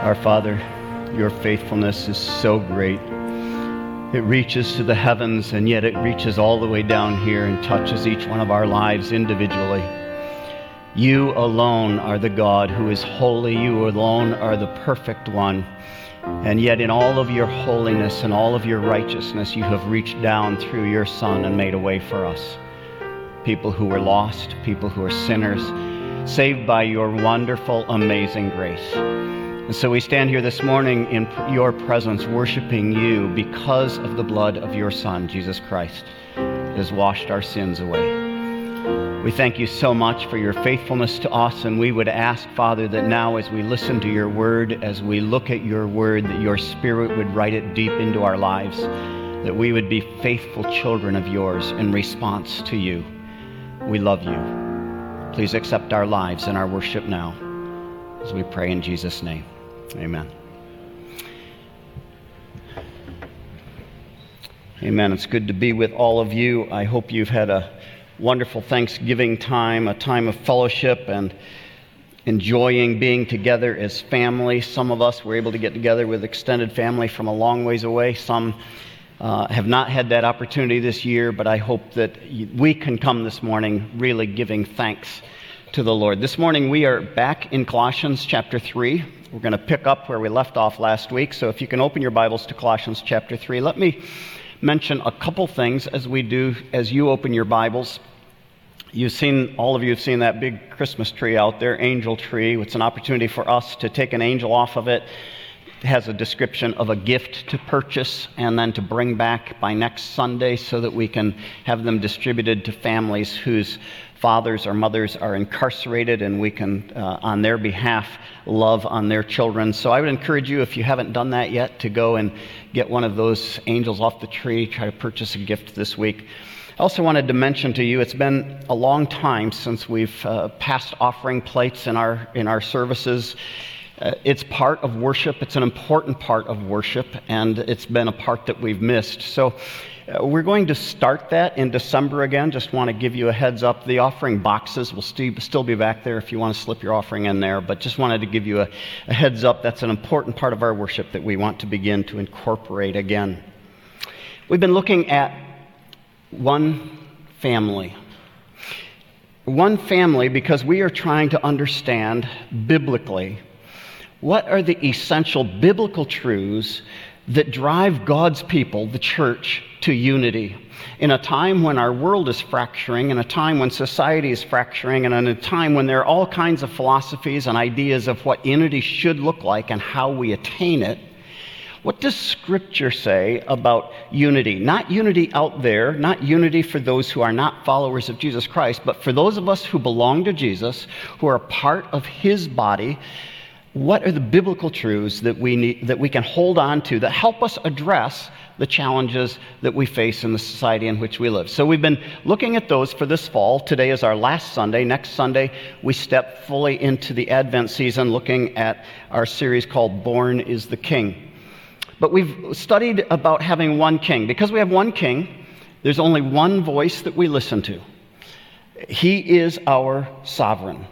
Our Father, your faithfulness is so great. It reaches to the heavens, and yet it reaches all the way down here and touches each one of our lives individually. You alone are the God who is holy. You alone are the perfect one. And yet in all of your holiness and all of your righteousness, you have reached down through your Son and made a way for us. People who were lost, people who are sinners, saved by your wonderful, amazing grace. And so we stand here this morning in your presence, worshiping you because of the blood of your Son, Jesus Christ, that has washed our sins away. We thank you so much for your faithfulness to us, and we would ask, Father, that now as we listen to your word, as we look at your word, that your Spirit would write it deep into our lives, that we would be faithful children of yours in response to you. We love you. Please accept our lives and our worship now, as we pray in Jesus' name. Amen. Amen. It's good to be with all of you. I hope you've had a wonderful Thanksgiving time, a time of fellowship and enjoying being together as family. Some of us were able to get together with extended family from a long ways away. Some have not had that opportunity this year, but I hope that we can come this morning really giving thanks to the Lord. This morning we are back in Colossians chapter 3. We're going to pick up where we left off last week. So if you can open your Bibles to Colossians chapter 3. Let me mention a couple things as you open your Bibles. All of you have seen that big Christmas tree out there, angel tree. It's an opportunity for us to take an angel off of it. It has a description of a gift to purchase and then to bring back by next Sunday so that we can have them distributed to families whose fathers or mothers are incarcerated, and we can, on their behalf, love on their children. So I would encourage you, if you haven't done that yet, to go and get one of those angels off the tree, try to purchase a gift this week. I also wanted to mention to you, it's been a long time since we've passed offering plates in our services. It's part of worship. It's an important part of worship, and it's been a part that we've missed. So we're going to start that in December again. Just want to give you a heads up. The offering boxes will still be back there if you want to slip your offering in there, but just wanted to give you a heads up. That's an important part of our worship that we want to begin to incorporate again. We've been looking at one family. One family because we are trying to understand biblically what are the essential biblical truths that drive God's people, the church, to unity. In a time when our world is fracturing, in a time when society is fracturing, and in a time when there are all kinds of philosophies and ideas of what unity should look like and how we attain it, what does Scripture say about unity? Not unity out there, not unity for those who are not followers of Jesus Christ, but for those of us who belong to Jesus, who are part of His body. What are the biblical truths that we can hold on to that help us address the challenges that we face in the society in which we live? So we've been looking at those for this fall. Today is our last Sunday. Next Sunday, we step fully into the Advent season, looking at our series called Born is the King. But we've studied about having one king. Because we have one king, there's only one voice that we listen to. He is our sovereign.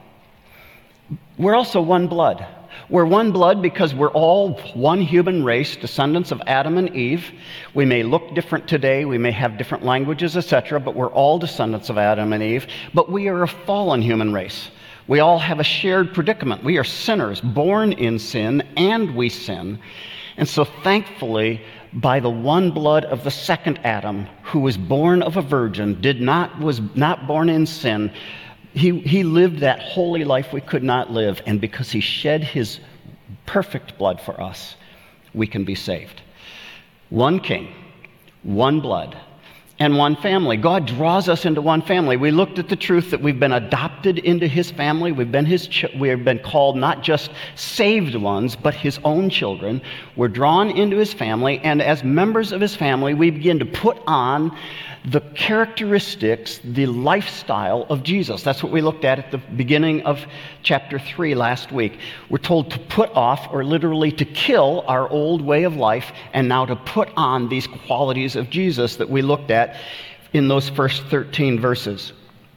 We're also one blood. We're one blood because we're all one human race, descendants of Adam and Eve. We may look different today, we may have different languages, etc., but we're all descendants of Adam and Eve. But we are a fallen human race. We all have a shared predicament. We are sinners, born in sin, and we sin. And so thankfully, by the one blood of the second Adam, who was born of a virgin, was not born in sin, He lived that holy life we could not live, and because he shed his perfect blood for us, we can be saved. One king, one blood, and one family. God draws us into one family. We looked at the truth that we've been adopted into his family. We have been called not just saved ones, but his own children. We're drawn into his family, and as members of his family, we begin to put on the characteristics, the lifestyle of Jesus. That's what we looked at the beginning of chapter 3 last week. We're told to put off, or literally to kill, our old way of life, and now to put on these qualities of Jesus that we looked at in those first 13 verses.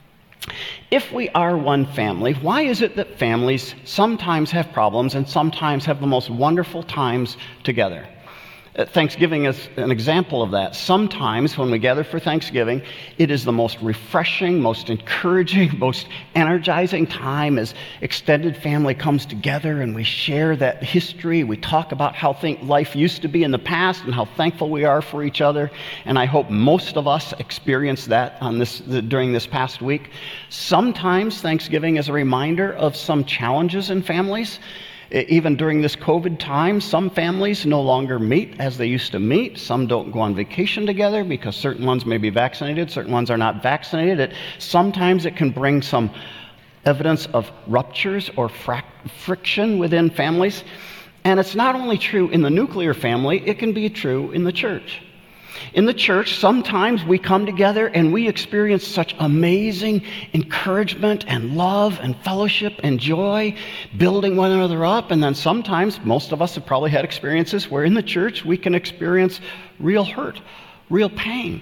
If we are one family, why is it that families sometimes have problems and sometimes have the most wonderful times together? Thanksgiving is an example of that. Sometimes when we gather for Thanksgiving, it is the most refreshing, most encouraging, most energizing time as extended family comes together and we share that history. We talk about how life used to be in the past and how thankful we are for each other. And I hope most of us experienced that during this past week. Sometimes Thanksgiving is a reminder of some challenges in families. Even during this COVID time, some families no longer meet as they used to meet. Some don't go on vacation together because certain ones may be vaccinated, certain ones are not vaccinated. Sometimes it can bring some evidence of ruptures or friction within families. And it's not only true in the nuclear family, it can be true in the church. In the church, sometimes we come together and we experience such amazing encouragement and love and fellowship and joy, building one another up. And then sometimes, most of us have probably had experiences where in the church we can experience real hurt, real pain.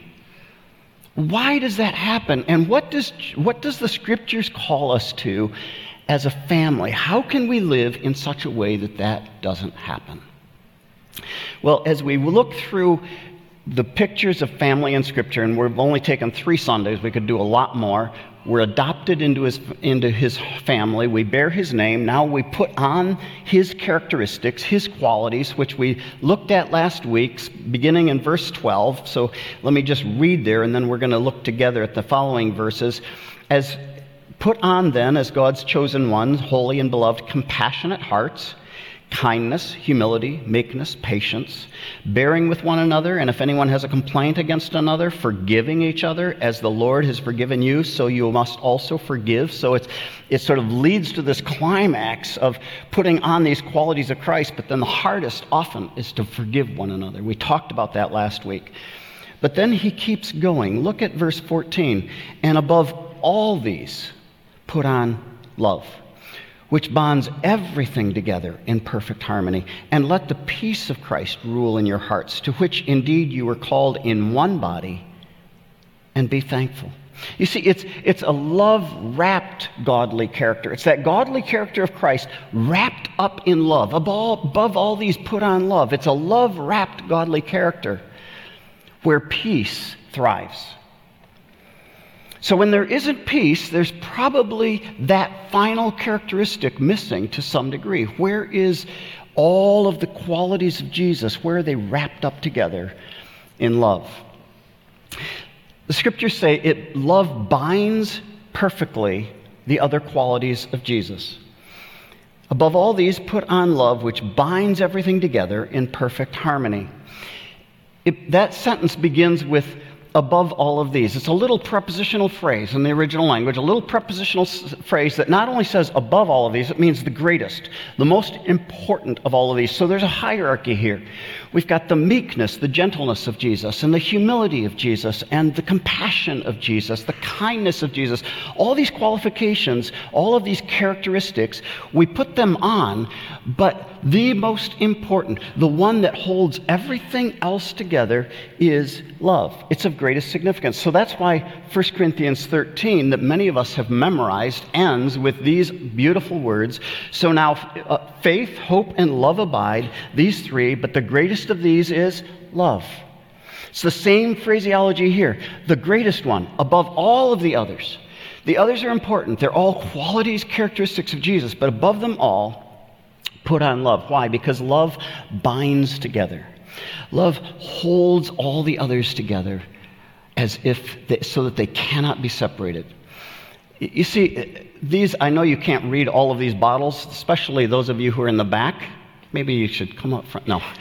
Why does that happen? And what does the Scriptures call us to as a family? How can we live in such a way that that doesn't happen? Well, as we look through the pictures of family in Scripture, and we've only taken 3 Sundays, we could do a lot more. We're adopted into his family. We bear his name. Now we put on his characteristics, his qualities, which we looked at last week, beginning in verse 12. So let me just read there, and then we're going to look together at the following verses. As put on then, as God's chosen ones, holy and beloved, compassionate hearts, kindness, humility, meekness, patience, bearing with one another, and if anyone has a complaint against another, forgiving each other, as the Lord has forgiven you, so you must also forgive. So it sort of leads to this climax of putting on these qualities of Christ, but then the hardest often is to forgive one another. We talked about that last week. But then he keeps going. Look at verse 14. And above all these, put on love, which bonds everything together in perfect harmony. And let the peace of Christ rule in your hearts, to which indeed you were called in one body, and be thankful. You see, it's a love-wrapped godly character. It's that godly character of Christ wrapped up in love. Above all these, put on love. It's a love-wrapped godly character where peace thrives. So when there isn't peace, there's probably that final characteristic missing to some degree. Where is all of the qualities of Jesus? Where are they wrapped up together in love? The Scriptures say love binds perfectly the other qualities of Jesus. Above all these, put on love, which binds everything together in perfect harmony. That sentence begins with above all of these. It's a little prepositional phrase in the original language, a little prepositional phrase that not only says above all of these, it means the greatest, the most important of all of these. So there's a hierarchy here. We've got the meekness, the gentleness of Jesus, and the humility of Jesus, and the compassion of Jesus, the kindness of Jesus. All these qualifications, all of these characteristics, we put them on, but the most important, the one that holds everything else together, is love. It's of greatest significance. So that's why 1 Corinthians 13, that many of us have memorized, ends with these beautiful words. So now faith, hope, and love abide, these 3, but the greatest of these is love. It's the same phraseology here. The greatest one, above all of the others. The others are important. They're all qualities, characteristics of Jesus, but above them all, put on love. Why? Because love binds together. Love holds all the others together so that they cannot be separated. You see, I know you can't read all of these bottles, especially those of you who are in the back. Maybe you should come up front. No.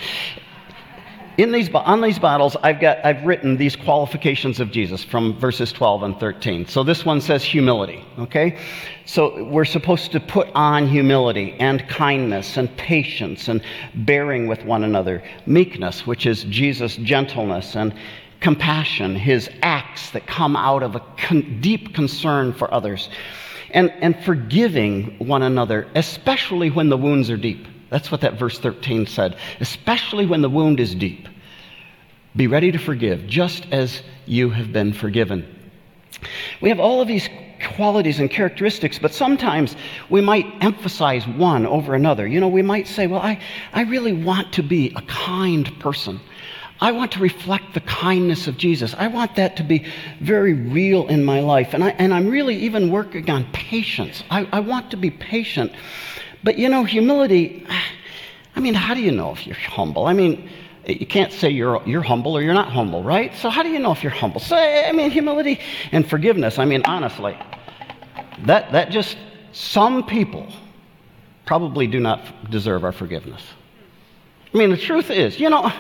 On these bottles, I've written these qualifications of Jesus from verses 12 and 13. So this one says humility, okay? So we're supposed to put on humility and kindness and patience and bearing with one another. Meekness, which is Jesus' gentleness, and compassion, his acts that come out of a deep concern for others. And forgiving one another, especially when the wounds are deep. That's what that verse 13 said. Especially when the wound is deep. Be ready to forgive, just as you have been forgiven. We have all of these qualities and characteristics, but sometimes we might emphasize one over another. We might say, well, I really want to be a kind person. I want to reflect the kindness of Jesus. I want that to be very real in my life. And I'm really even working on patience. I want to be patient. But humility, how do you know if you're humble? You can't say you're humble or you're not humble, right? So how do you know if you're humble? So, humility and forgiveness, honestly, that just, some people probably do not deserve our forgiveness. The truth is,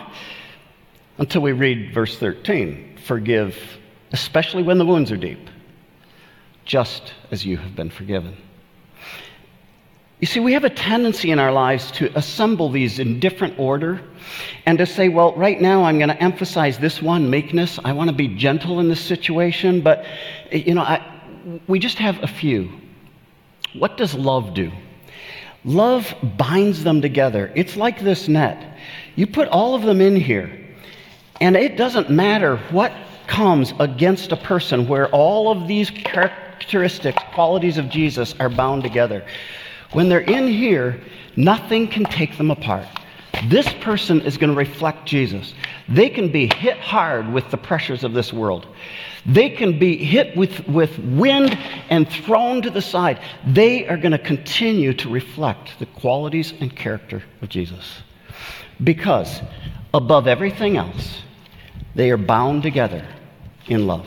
until we read verse 13, forgive, especially when the wounds are deep, just as you have been forgiven. You see, we have a tendency in our lives to assemble these in different order and to say, well, right now I'm going to emphasize this one, meekness. I want to be gentle in this situation, but, we just have a few. What does love do? Love binds them together. It's like this net. You put all of them in here, and it doesn't matter what comes against a person where all of these characteristics, qualities of Jesus are bound together. When they're in here, nothing can take them apart. This person is going to reflect Jesus. They can be hit hard with the pressures of this world. They can be hit with wind and thrown to the side. They are going to continue to reflect the qualities and character of Jesus. Because above everything else, they are bound together in love.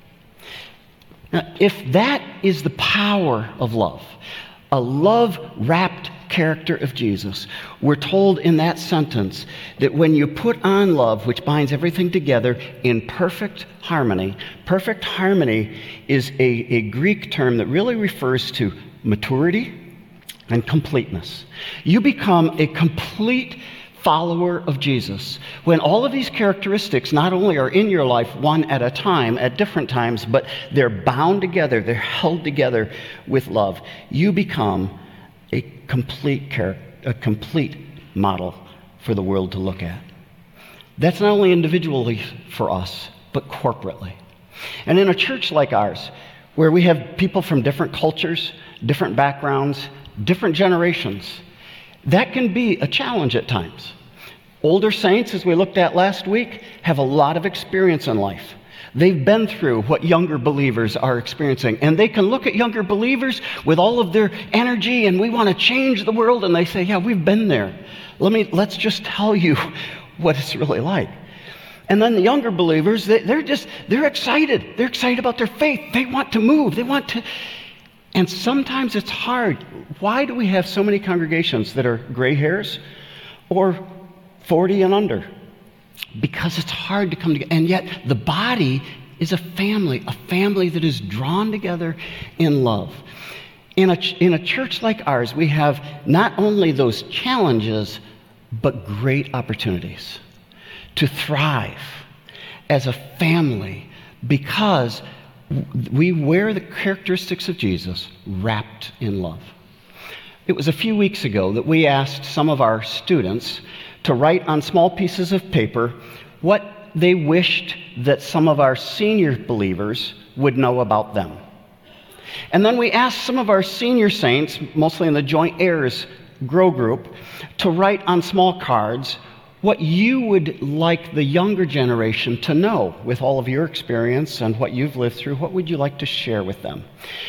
Now, if that is the power of love, a love-wrapped character of Jesus, we're told in that sentence that when you put on love, which binds everything together in perfect harmony is a Greek term that really refers to maturity and completeness. You become a complete follower of Jesus when all of these characteristics not only are in your life one at a time, at different times, but they're bound together, they're held together with love. You become a complete model for the world to look at. That's not only individually for us, but corporately. And in a church like ours, where we have people from different cultures, different backgrounds, different generations, that can be a challenge at times. Older saints, as we looked at last week, have a lot of experience in life. They've been through what younger believers are experiencing, and they can look at younger believers with all of their energy, and we want to change the world, and they say, yeah, we've been there. Let's just tell you what it's really like. And then the younger believers, they're excited. They're excited about their faith. They want to move. And sometimes it's hard. Why do we have so many congregations that are gray hairs or 40 and under? Because it's hard to come together. And yet the body is a family that is drawn together in love. In a church like ours, we have not only those challenges, but great opportunities to thrive as a family because we wear the characteristics of Jesus wrapped in love. It was a few weeks ago that we asked some of our students to write on small pieces of paper what they wished that some of our senior believers would know about them. And then we asked some of our senior saints, mostly in the Joint Heirs Grow Group, to write on small cards what you would like the younger generation to know with all of your experience and what you've lived through. What would you like to share with them?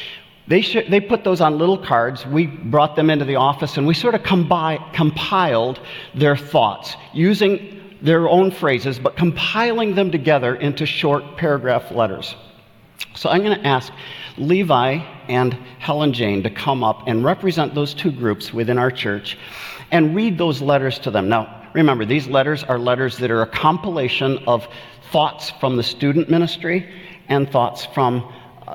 They put those on little cards. We brought them into the office, and we sort of compiled their thoughts using their own phrases, but compiling them together into short paragraph letters. So I'm going to ask Levi and Helen Jane to come up and represent those two groups within our church and read those letters to them. Now, remember, these letters are letters that are a compilation of thoughts from the student ministry and thoughts from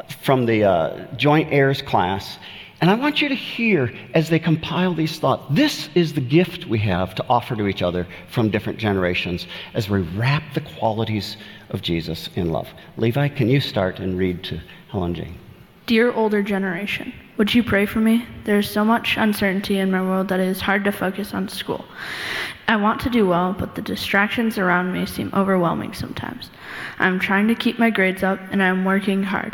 the Joint Heirs class. And I want you to hear as they compile these thoughts. This is the gift we have to offer to each other from different generations as we wrap the qualities of Jesus in love. Levi, can you start and read to Helen Jane? Dear older generation, would you pray for me? There is so much uncertainty in my world that it is hard to focus on school. I want to do well, but the distractions around me seem overwhelming sometimes. I'm trying to keep my grades up, and I'm working hard.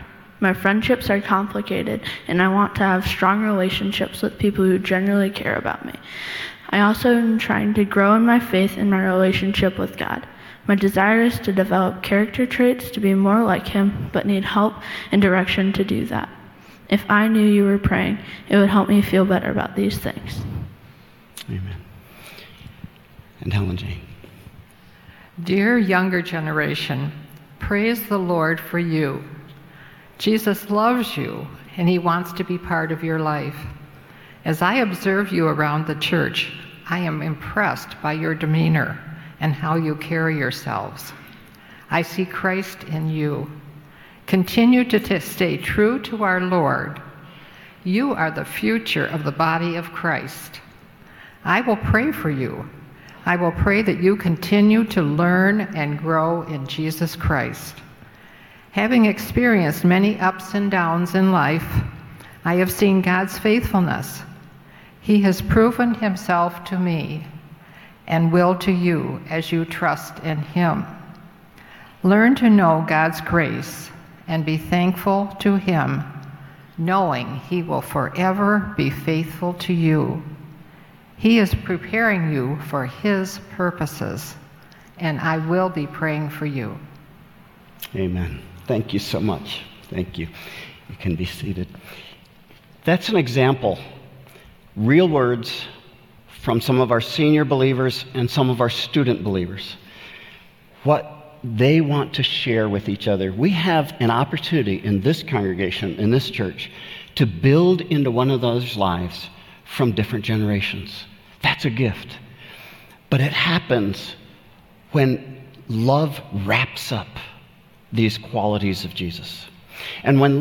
My friendships are complicated, and I want to have strong relationships with people who genuinely care about me. I also am trying to grow in my faith and my relationship with God. My desire is to develop character traits to be more like Him, but need help and direction to do that. If I knew you were praying, it would help me feel better about these things. Amen. And Helen Jane. Dear younger generation, praise the Lord for you. Jesus loves you, and He wants to be part of your life. As I observe you around the church, I am impressed by your demeanor and how you carry yourselves. I see Christ in you. Continue to stay true to our Lord. You are the future of the body of Christ. I will pray for you. I will pray that you continue to learn and grow in Jesus Christ. Having experienced many ups and downs in life, I have seen God's faithfulness. He has proven Himself to me and will to you as you trust in Him. Learn to know God's grace and be thankful to Him, knowing He will forever be faithful to you. He is preparing you for His purposes, and I will be praying for you. Amen. Thank you so much. Thank you. You can be seated. That's an example. Real words from some of our senior believers and some of our student believers. What they want to share with each other. We have an opportunity in this congregation, in this church, to build into one another's lives from different generations. That's a gift. But it happens when love wraps up these qualities of Jesus. And when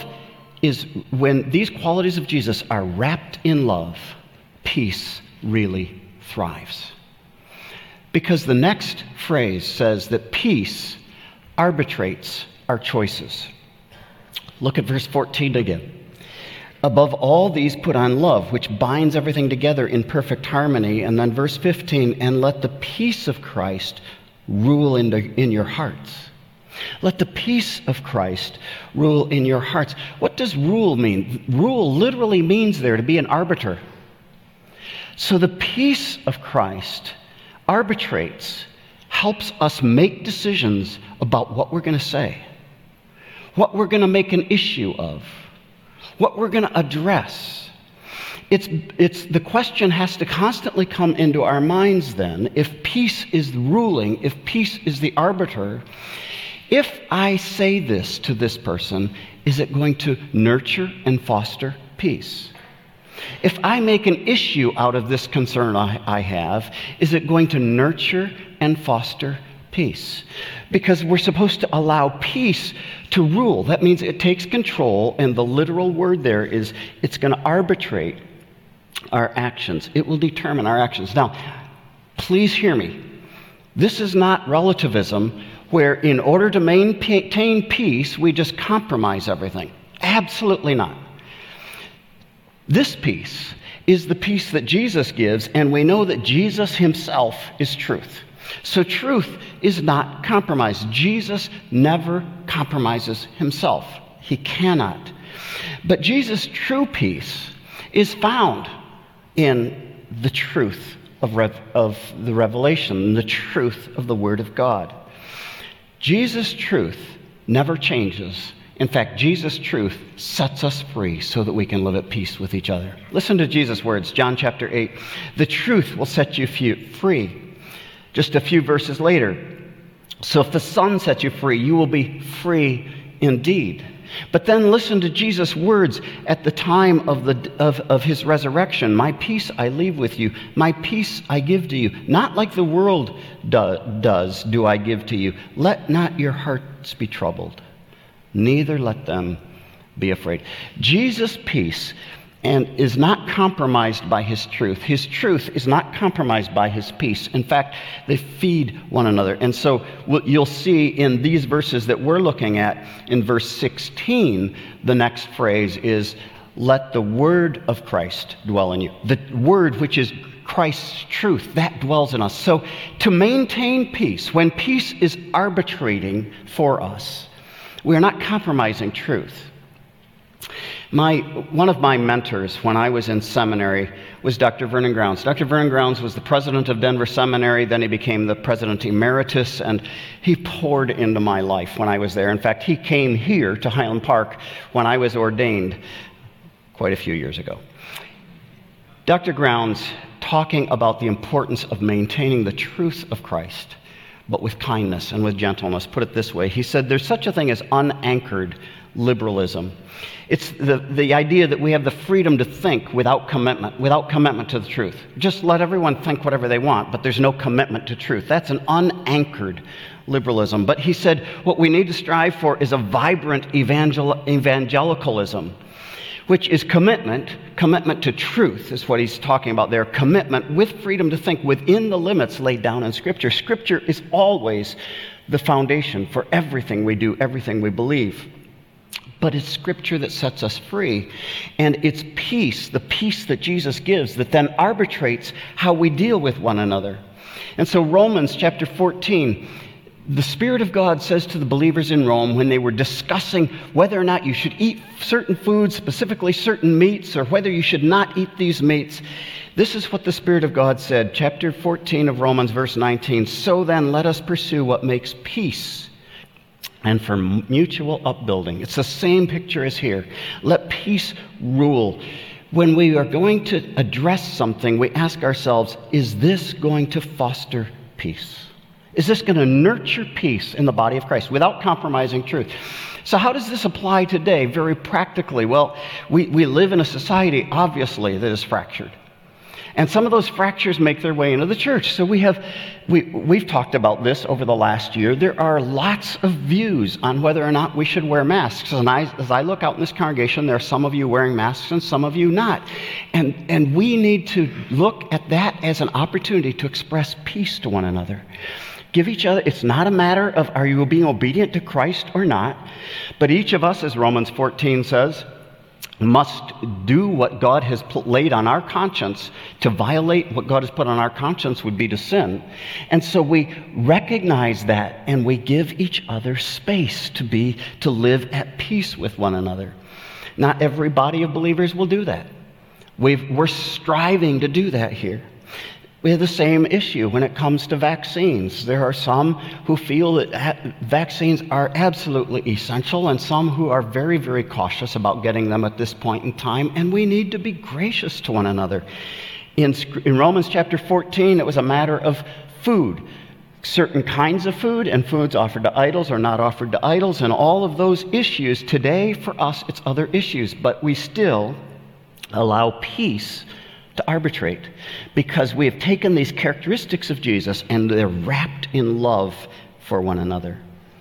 these qualities of Jesus are wrapped in love, peace really thrives. Because the next phrase says that peace arbitrates our choices. Look at verse 14 again. Above all these put on love, which binds everything together in perfect harmony. And then verse 15, and let the peace of Christ rule in your hearts. Let the peace of Christ rule in your hearts. What does rule mean? Rule literally means there to be an arbiter. So the peace of Christ arbitrates, helps us make decisions about what we're going to say, what we're going to make an issue of, what we're going to address. The question has to constantly come into our minds then, if peace is ruling, if peace is the arbiter, if I say this to this person, is it going to nurture and foster peace? If I make an issue out of this concern I have, is it going to nurture and foster peace? Because we're supposed to allow peace to rule. That means it takes control, and the literal word there is it's going to arbitrate our actions. It will determine our actions. Now, please hear me. This is not relativism where in order to maintain peace, we just compromise everything. Absolutely not. This peace is the peace that Jesus gives, and we know that Jesus Himself is truth. So truth is not compromised. Jesus never compromises Himself. He cannot. But Jesus' true peace is found in the truth of the revelation, the truth of the Word of God. Jesus' truth never changes. In fact, Jesus' truth sets us free so that we can live at peace with each other. Listen to Jesus' words, John chapter 8. The truth will set you free. Just a few verses later. So if the Son sets you free, you will be free indeed. But then listen to Jesus' words at the time of His resurrection. My peace I leave with you. My peace I give to you. Not like the world does do I give to you. Let not your hearts be troubled. Neither let them be afraid. Jesus' peace is not compromised by His truth. His truth is not compromised by His peace. In fact, they feed one another. And so what you'll see in these verses that we're looking at, in verse 16, the next phrase is, let the word of Christ dwell in you. The word, which is Christ's truth, that dwells in us. So to maintain peace, when peace is arbitrating for us, we are not compromising truth. One of my mentors when I was in seminary was Dr. Vernon Grounds. Dr. Vernon Grounds was the president of Denver Seminary, then he became the president emeritus, and he poured into my life when I was there. In fact, he came here to Highland Park when I was ordained quite a few years ago. Dr. Grounds, talking about the importance of maintaining the truth of Christ, but with kindness and with gentleness, put it this way. He said, there's such a thing as unanchored liberalism. It's the idea that we have the freedom to think without commitment to the truth. Just let everyone think whatever they want, but there's no commitment to truth. That's an unanchored liberalism. But he said what we need to strive for is a vibrant evangelicalism, which is commitment to truth is what he's talking about there. Commitment with freedom to think within the limits laid down in Scripture. Scripture is always the foundation for everything we do, everything we believe. But it's Scripture that sets us free. And it's peace, the peace that Jesus gives, that then arbitrates how we deal with one another. And so Romans chapter 14, the Spirit of God says to the believers in Rome when they were discussing whether or not you should eat certain foods, specifically certain meats, or whether you should not eat these meats, this is what the Spirit of God said, chapter 14 of Romans, verse 19. So then let us pursue what makes peace and for mutual upbuilding. It's the same picture as here. Let peace rule. When we are going to address something, we ask ourselves, is this going to foster peace? Is this going to nurture peace in the body of Christ without compromising truth? So how does this apply today, very practically? Well, we live in a society, obviously, that is fractured. And some of those fractures make their way into the church. So we've talked about this over the last year. There are lots of views on whether or not we should wear masks. And as I look out in this congregation, there are some of you wearing masks and some of you not. And we need to look at that as an opportunity to express peace to one another. Give each other, it's not a matter of are you being obedient to Christ or not, but each of us, as Romans 14 says, must do what God has laid on our conscience. To violate what God has put on our conscience would be to sin. And so we recognize that and we give each other space to live at peace with one another. Not every body of believers will do that. We're striving to do that here. We have the same issue when it comes to vaccines. There are some who feel that vaccines are absolutely essential and some who are very, very cautious about getting them at this point in time, and we need to be gracious to one another. In Romans chapter 14, it was a matter of food. Certain kinds of food and foods offered to idols or not offered to idols, and all of those issues. Today, for us, it's other issues, but we still allow peace to arbitrate, because we have taken these characteristics of Jesus and they're wrapped in love for one another.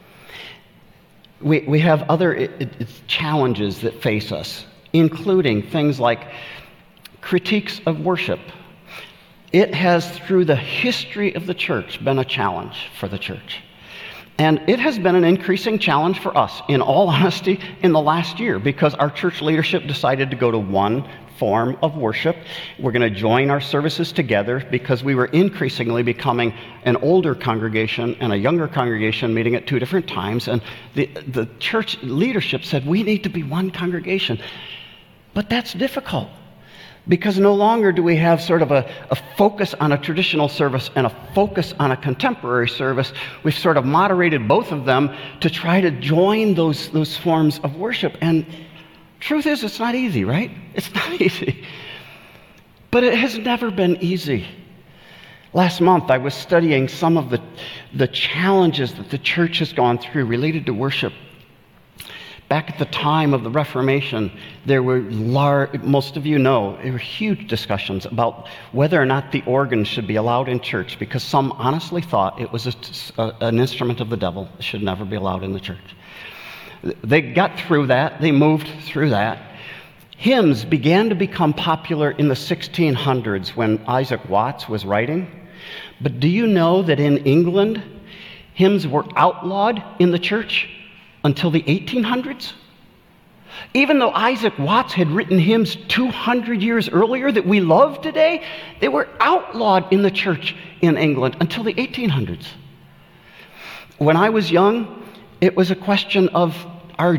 We have other challenges that face us, including things like critiques of worship. It has, through the history of the church, been a challenge for the church. And it has been an increasing challenge for us, in all honesty, in the last year, because our church leadership decided to go to one form of worship. We're going to join our services together because we were increasingly becoming an older congregation and a younger congregation meeting at two different times. And the church leadership said, we need to be one congregation. But that's difficult, because no longer do we have sort of a focus on a traditional service and a focus on a contemporary service. We've sort of moderated both of them to try to join those forms of worship. And truth is, it's not easy, right? It's not easy. But it has never been easy. Last month, I was studying some of the challenges that the church has gone through related to worship. Back at the time of the Reformation, there were most of you know, there were huge discussions about whether or not the organ should be allowed in church, because some honestly thought it was an instrument of the devil. It should never be allowed in the church. They got through that. They moved through that. Hymns began to become popular in the 1600s when Isaac Watts was writing. But do you know that in England, hymns were outlawed in the church until the 1800s? Even though Isaac Watts had written hymns 200 years earlier that we love today, they were outlawed in the church in England until the 1800s. When I was young, it was a question of our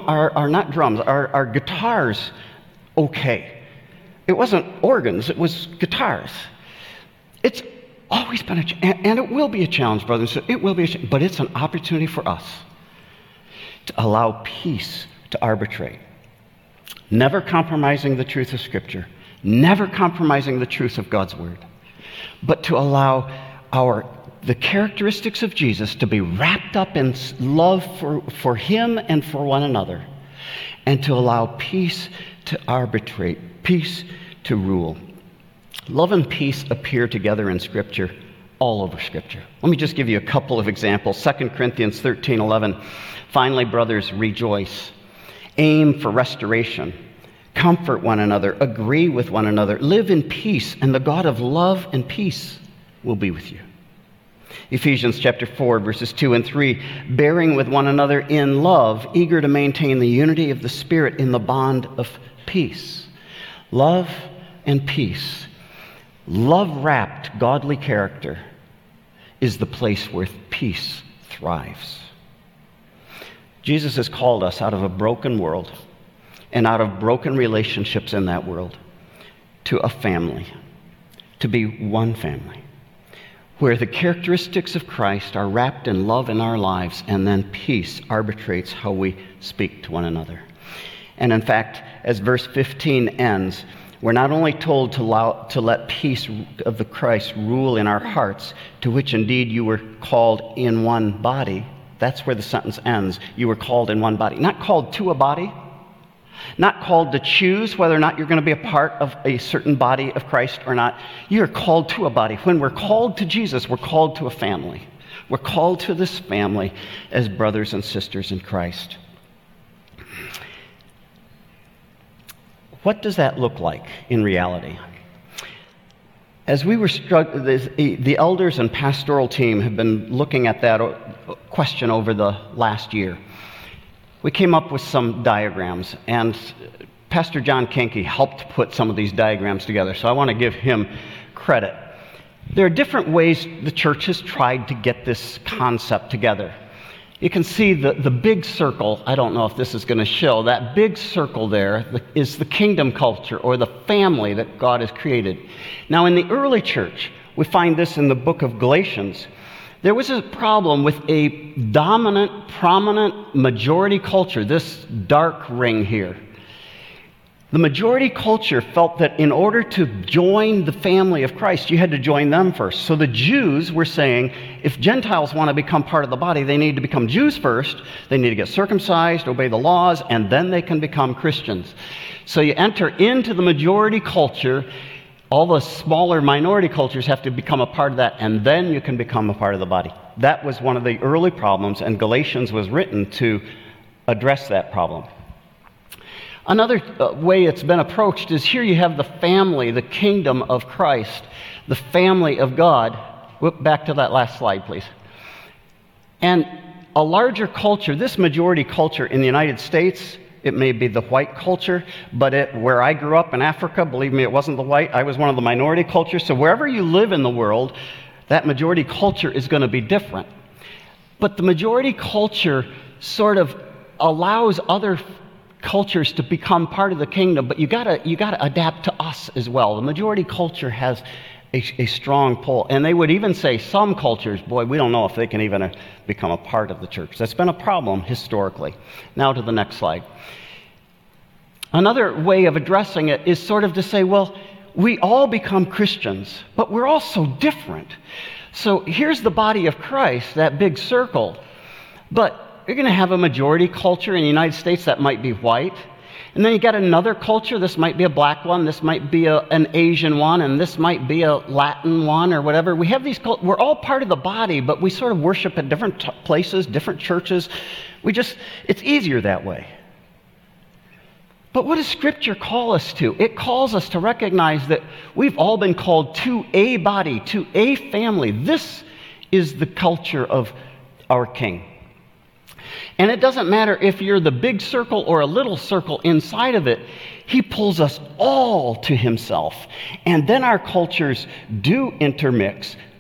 guitars okay. It wasn't organs, it was guitars. It's always been and it will be a challenge, brothers. It will be but it's an opportunity for us to allow peace to arbitrate. Never compromising the truth of Scripture, never compromising the truth of God's Word, but to allow the characteristics of Jesus to be wrapped up in love for Him and for one another, and to allow peace to arbitrate, peace to rule. Love and peace appear together in Scripture, all over Scripture. Let me just give you a couple of examples. 2 Corinthians 13:11. Finally, brothers, rejoice. Aim for restoration. Comfort one another. Agree with one another. Live in peace, and the God of love and peace will be with you. Ephesians chapter 4, verses 2 and 3. Bearing with one another in love, eager to maintain the unity of the Spirit in the bond of peace. Love and peace. Love-wrapped godly character is the place where peace thrives. Jesus has called us out of a broken world and out of broken relationships in that world to a family, to be one family, where the characteristics of Christ are wrapped in love in our lives, and then peace arbitrates how we speak to one another. And in fact, as verse 15 ends, we're not only told to let peace of the Christ rule in our hearts, to which indeed you were called in one body. That's where the sentence ends. You were called in one body. Not called to a body. Not called to choose whether or not you're going to be a part of a certain body of Christ or not. You're called to a body. When we're called to Jesus, we're called to a family. We're called to this family as brothers and sisters in Christ. What does that look like in reality? As we were the elders and pastoral team have been looking at that question over the last year. We came up with some diagrams, and Pastor John Kenke helped put some of these diagrams together, so I want to give him credit. There are different ways the church has tried to get this concept together. You can see the big circle. I don't know if this is going to show. That big circle there is the kingdom culture, or the family that God has created. Now, in the early church, we find this in the book of Galatians. There was a problem with a dominant, prominent majority culture, this dark ring here. The majority culture felt that in order to join the family of Christ, you had to join them first. So the Jews were saying, if Gentiles want to become part of the body, they need to become Jews first. They need to get circumcised, obey the laws, and then they can become Christians. So you enter into the majority culture. All the smaller minority cultures have to become a part of that, and then you can become a part of the body. That was one of the early problems, and Galatians was written to address that problem. Another way it's been approached is here you have the family, the kingdom of Christ, the family of God. Whoop, back to that last slide, please. And a larger culture, this majority culture in the United States, it may be the white culture, but where I grew up in Africa, believe me, it wasn't the white. I was one of the minority cultures. So wherever you live in the world, that majority culture is going to be different. But the majority culture sort of allows other cultures to become part of the kingdom, but you gotta adapt to us as well. The majority culture has a strong pull, and they would even say some cultures, boy, we don't know if they can even become a part of the church. That's been a problem historically. Now to the next slide. Another way of addressing it is sort of to say, well, we all become Christians, but we're all so different. So here's the body of Christ, that big circle, but you're going to have a majority culture in the United States that might be white. And then you got another culture. This might be a black one. This might be an Asian one. And this might be a Latin one or whatever. We have these we're all part of the body, but we sort of worship at different places, different churches. It's easier that way. But what does Scripture call us to? It calls us to recognize that we've all been called to a body, to a family. This is the culture of our King. And it doesn't matter if you're the big circle or a little circle inside of it. He pulls us all to himself. And then our cultures do intermix,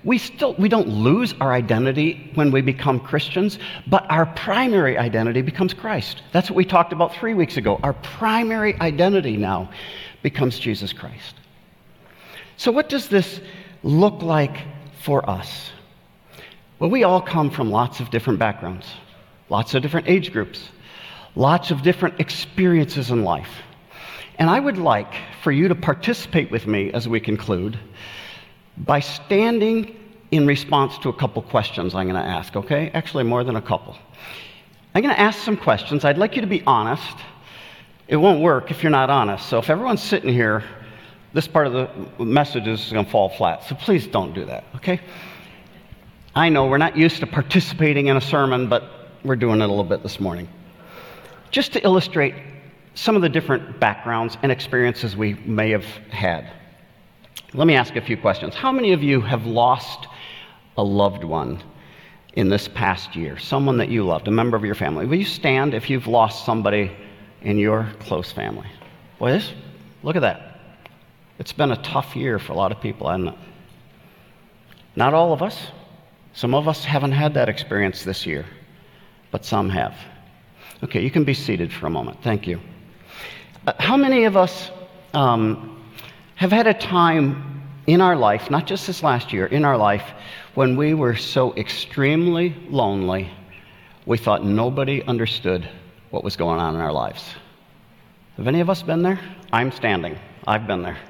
we don't lose our identity when we become Christians, but our primary identity becomes Christ. That's what we talked about 3 weeks ago. Our primary identity now becomes Jesus Christ. So what does this look like for us? Well, we all come from lots of different backgrounds, lots of different age groups, lots of different experiences in life. And I would like for you to participate with me as we conclude by standing in response to a couple questions I'm going to ask, okay? Actually, more than a couple. I'm going to ask some questions. I'd like you to be honest. It won't work if you're not honest. So if everyone's sitting here, this part of the message is going to fall flat. So please don't do that, okay? I know we're not used to participating in a sermon, but we're doing it a little bit this morning. Just to illustrate some of the different backgrounds and experiences we may have had. Let me ask a few questions. How many of you have lost a loved one in this past year? Someone that you loved, a member of your family. Will you stand if you've lost somebody in your close family? Boy, look at that. It's been a tough year for a lot of people, hasn't it? Not all of us. Some of us haven't had that experience this year, but some have. Okay, you can be seated for a moment. Thank you. How many of us have had a time in our life, not just this last year, in our life, when we were so extremely lonely, we thought nobody understood what was going on in our lives? Have any of us been there? I'm standing. I've been there.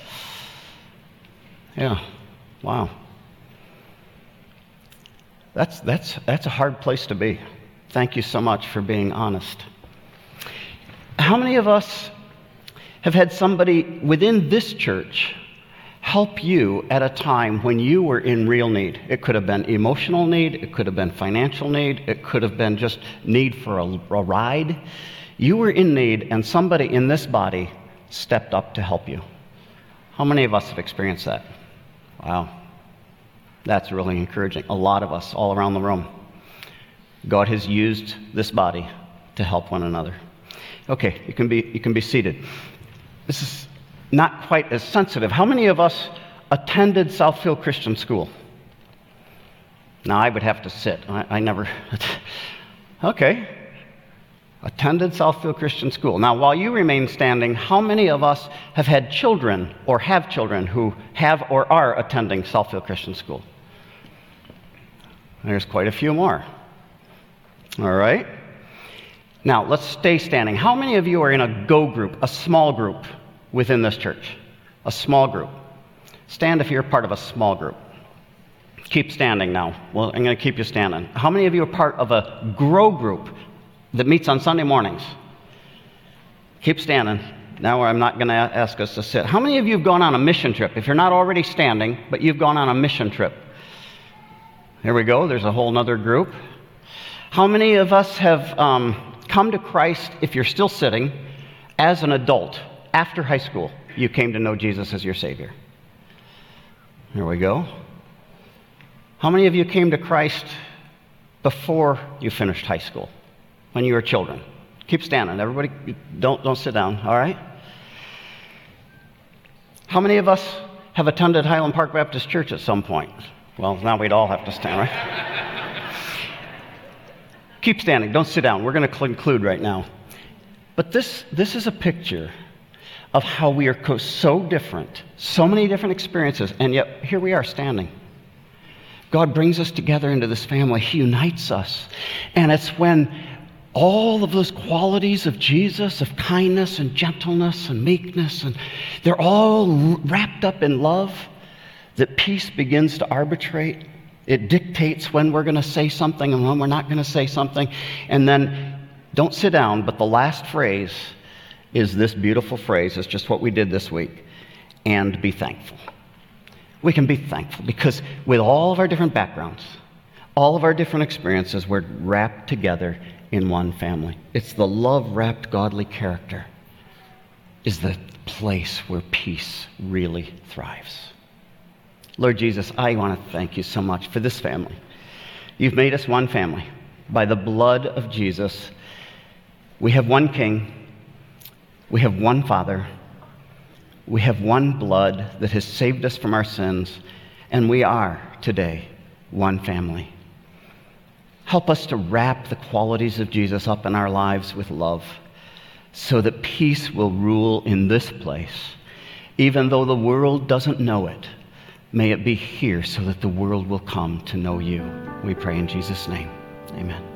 Yeah. Wow. That's a hard place to be. Thank you so much for being honest. How many of us have had somebody within this church help you at a time when you were in real need? It could have been emotional need, it could have been financial need, it could have been just need for a ride. You were in need, and somebody in this body stepped up to help you. How many of us have experienced that? Wow. That's really encouraging. A lot of us all around the room. God has used this body to help one another. Okay, you can be seated. This is not quite as sensitive. How many of us attended Southfield Christian School? Now, I would have to sit. I never... Okay. Attended Southfield Christian School. Now, while you remain standing, how many of us have had children or have children who have or are attending Southfield Christian School? There's quite a few more. All right. Now, let's stay standing. How many of you are in a go group, a small group within this church? A small group. Stand if you're part of a small group. Keep standing now. Well, I'm going to keep you standing. How many of you are part of a grow group that meets on Sunday mornings? Keep standing. Now I'm not going to ask us to sit. How many of you have gone on a mission trip? If you're not already standing, but you've gone on a mission trip. Here we go. There's a whole other group. How many of us have come to Christ, if you're still sitting, as an adult? After high school, you came to know Jesus as your Savior. Here we go. How many of you came to Christ before you finished high school, when you were children? Keep standing. Everybody, don't sit down, all right? How many of us have attended Highland Park Baptist Church at some point? Well, now we'd all have to stand, right? Keep standing. Don't sit down. We're going to conclude right now. But this is a picture of how we are so different, so many different experiences, and yet here we are standing. God brings us together into this family. He unites us. And it's when all of those qualities of Jesus, of kindness and gentleness and meekness, and they're all wrapped up in love, that peace begins to arbitrate. It dictates when we're going to say something and when we're not going to say something. And then, don't sit down, but the last phrase is this beautiful phrase. It's just what we did this week. And be thankful. We can be thankful because with all of our different backgrounds, all of our different experiences, we're wrapped together in one family. It's the love-wrapped godly character is the place where peace really thrives. Lord Jesus, I want to thank you so much for this family. You've made us one family. By the blood of Jesus, we have one King, we have one Father, we have one blood that has saved us from our sins, And we are today one family. Help us to wrap the qualities of Jesus up in our lives with love, so that peace will rule in this place. Even though the world doesn't know it, may it be here so that the world will come to know you. We pray in Jesus' name. Amen.